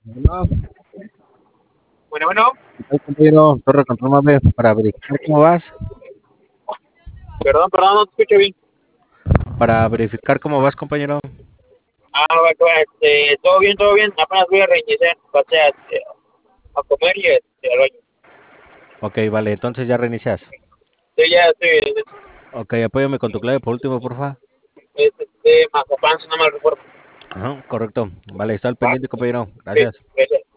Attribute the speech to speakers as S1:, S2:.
S1: Bueno,
S2: Bueno, bueno,
S1: ¿qué tal, compañero? Torre, confírmame para verificar cómo vas.
S2: perdón, no te escucho bien.
S1: Para verificar cómo vas, compañero.
S2: Bueno, todo bien, apenas voy a reiniciar, pasé a comer y al baño.
S1: Ok, vale, entonces ya reinicias.
S2: Sí, ya estoy,
S1: Ok, apóyame con tu clave por último, porfa.
S2: de mazapán, si no mal recuerdo.
S1: Ajá, correcto. Vale, está al
S2: Va,
S1: pendiente, compañero.
S2: sí,
S1: Gracias.
S2: gracias.